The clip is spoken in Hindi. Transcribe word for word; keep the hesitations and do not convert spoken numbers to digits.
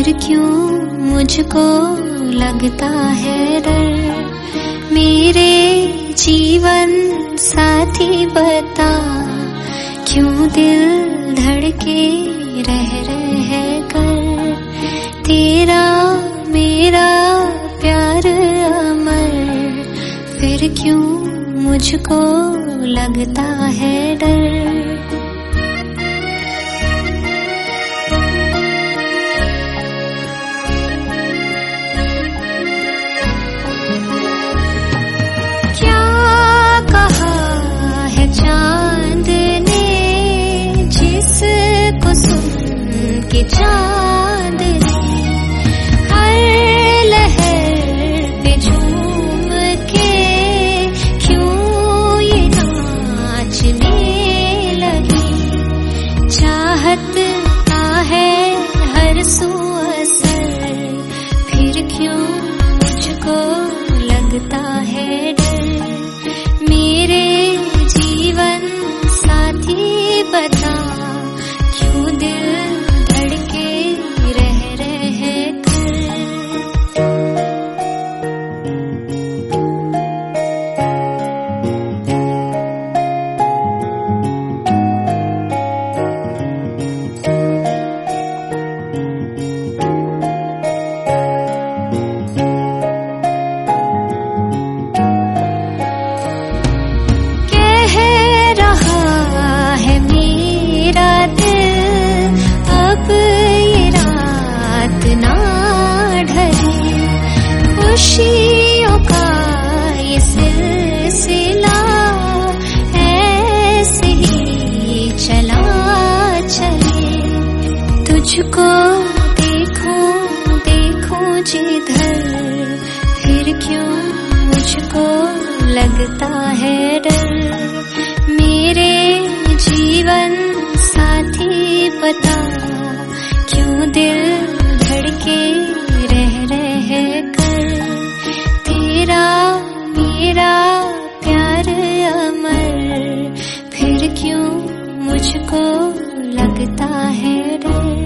फिर क्यों मुझको लगता है डर। मेरे जीवन साथी बता, क्यों दिल धड़के रह रह कर। तेरा मेरा प्यार अमर, फिर क्यों मुझको लगता है डर। चांद ने जिसको सुन के चांद ने हर लहर पे झूम के क्यों ये नाचने लगी। चाहत का है हर सू असर, फिर क्यों मुझको लगता है डर। मेरे जीवन साथी बता, क्यों दिल धड़के रह रह कर। खुशियों का ये सिलसिला ऐसे ही चला चले। तुझको देखूं देखूं जिधर, फिर क्यों मुझको लगता है डर। मेरे जीवन साथी बता, क्यों दिल धड़के रह रह कर। तेरा मेरा प्यार अमर, फिर क्यों मुझको लगता है डर।